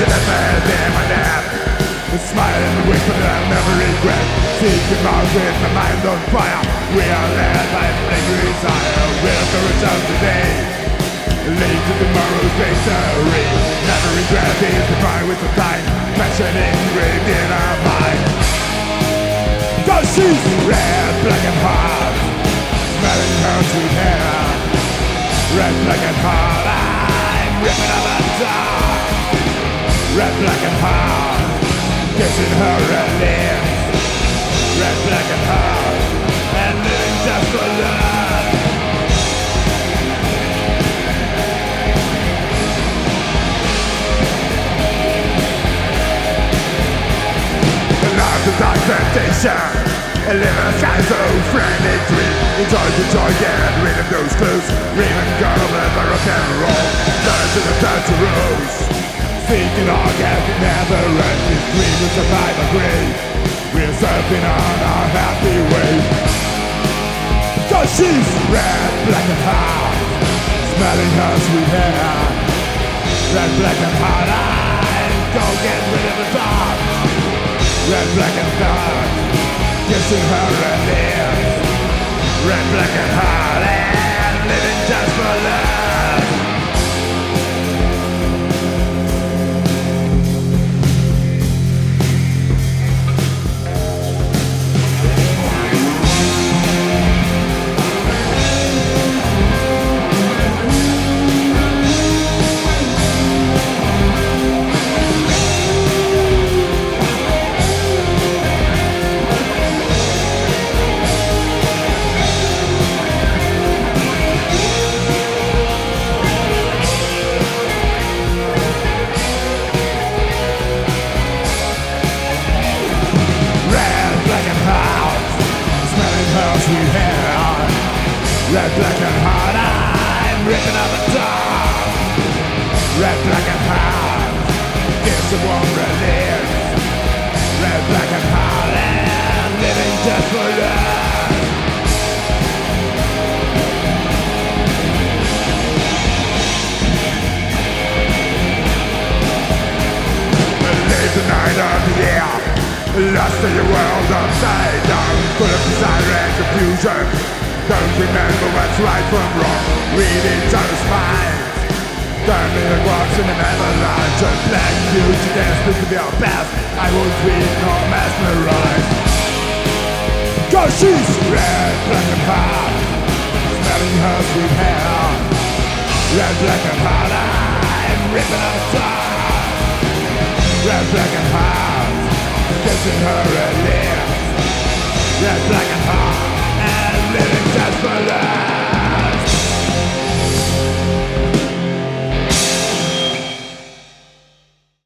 left my head in my nap. Smile and wait but I'll never regret. Seeking out with my mind on fire. We are led by a flagrant desire. We'll go return today, lead to tomorrow's victory. Never regret is defined with the time. Passion engraved in our mind. Cause she's red, black and hot, smelling her sweet hair. Red, black and hot, I'm ripping up a top. Red, black and hot, kissing her red lips. Red, black and hot, and living just for love. The dark temptation, and live in a sky so friendly dream. Enjoy the joy, get rid of those clues. Raven girl with the rock and roll. Turn to the dirty rose. Seeking orgasm never ends. This dream will survive a grave. We're surfing on our happy wave. Cause she's red, black and hot, smelling her sweet hair. Red, black and hot, I'm gonna get rid of the dark. Red, black and hot, kissing her red lips. Red, black and hot, and living just for love. Sweet hair, red, black and hot, I'm ripping up a top. Red, black and hot, give some warm relief. Red, black and hot, and living just for love. Leave the night of the air, lost in your world upside down, full of desire and confusion. Don't remember what's right from wrong. Read each other's minds. Turning the rocks in an avalanche. A black future destined to be our best. I won't read nor mesmerized. Cause she's red, black and hot, smelling her sweet hair. Red, black and hot, I'm ripping up a top. Red, black and hot, kissing her red lips. Red, black and hot.